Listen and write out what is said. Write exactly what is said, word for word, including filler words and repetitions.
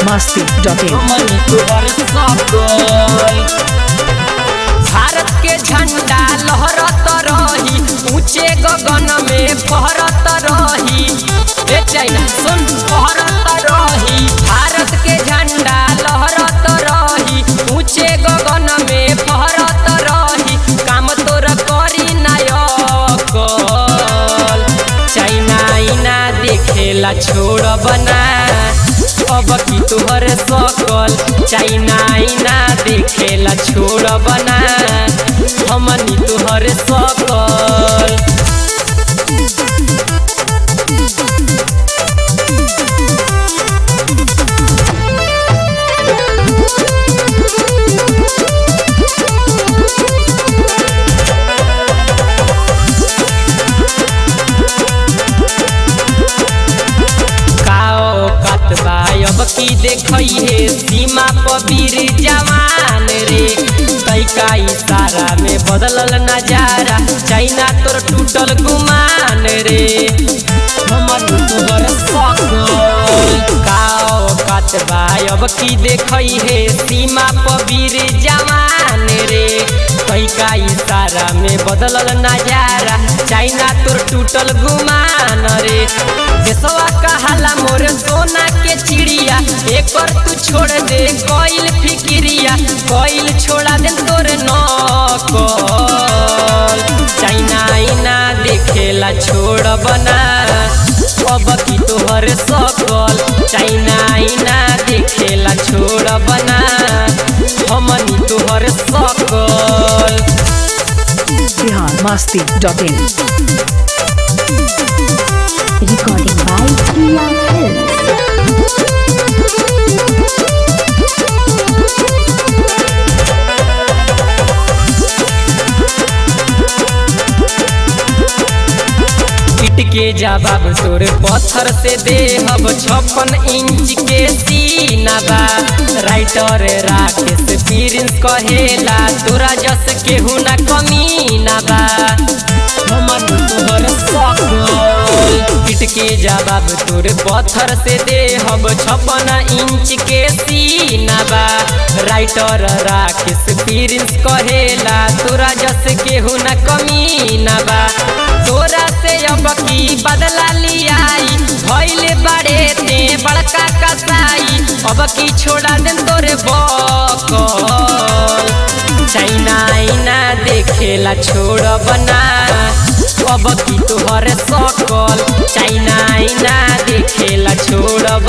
मस्ती dot इन। भारत के झंडा लहरत रही, ऊंचे गगन में फहरत रही। ए चाइना सुन फहरत रही। भारत के झंडा लहरत रही, ऊंचे गगन में फहरत रही। काम तोर करी नायक चाइना इना देखेला छोड़ बना अब की तुहर सकल। चाइना इना देखेला छोड़ बना हमनी तुहर सकल। अब की देखई है सीमा पर वीर जवान रे। तैका इशारा में बदलल नजारा, चाइना तोर टूटल गुमान रे। हमर तोहर सकल काओ कातबा अब की देखई है सीमा पर वीर जवान रे। तैका इशारा में बदलल नजारा, चाइना तोर टूटल गुमान रे। देशवा कहाला मोर सोना के चिड़िया, एक और तू छोड़ दे कोइल फिक्रिया। कोइल छोड़ा दे तोर नकल। चाइना इना देखेला छोड़ बना अब की तोहर सकल। चाइना इना देखेला छोड़ बना हमनी तोहर सकल। Bihar Masti dot in. Recording by Priya Films. पीट के जवाब तोर पत्थर से देहब छप्पन इंच के सीना बा। राइटर राकेश प्रिंस कहेला तोरा जस केहू ना कमीना बा। हमर तोहर सकल पीट के जवाब तोर पत्थर से देहब छप्पन इंच के सीना बा। राइटर राकेश प्रिंस कहेला तोरा जस केहू ना कमीना बा। तोरा से अब की बदला लियाई भइले बड़े ते बड़का कसाई। अब की छोड़ा दे तोरे बकल। चाइना इना देखेला छोड़ बना अब की तोहर सकल। चाइना इना देखेला छोड़